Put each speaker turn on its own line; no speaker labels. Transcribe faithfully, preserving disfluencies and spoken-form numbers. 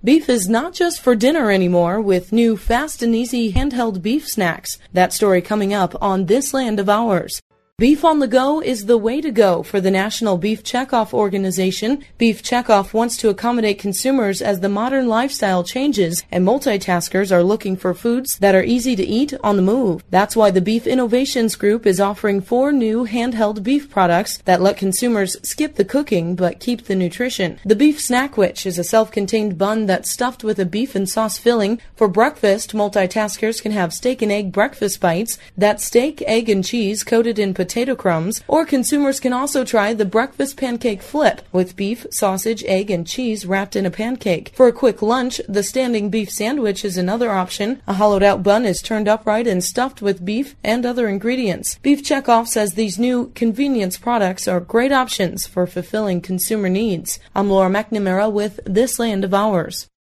Beef is not just for dinner anymore with new fast and easy handheld beef snacks. That story coming up on This Land of Ours. Beef on the go is the way to go for the National Beef Checkoff Organization. Beef Checkoff wants to accommodate consumers as the modern lifestyle changes and multitaskers are looking for foods that are easy to eat on the move. That's why the Beef Innovations Group is offering four new handheld beef products that let consumers skip the cooking but keep the nutrition. The Beef Snackwich is a self-contained bun that's stuffed with a beef and sauce filling. For breakfast, multitaskers can have steak and egg breakfast bites. That's steak, egg, and cheese coated in potato potato crumbs, or consumers can also try the breakfast pancake flip with beef, sausage, egg, and cheese wrapped in a pancake. For a quick lunch, the standing beef sandwich is another option. A hollowed out bun is turned upright and stuffed with beef and other ingredients. Beef Checkoff says these new convenience products are great options for fulfilling consumer needs. I'm Laura McNamara with This Land of Ours.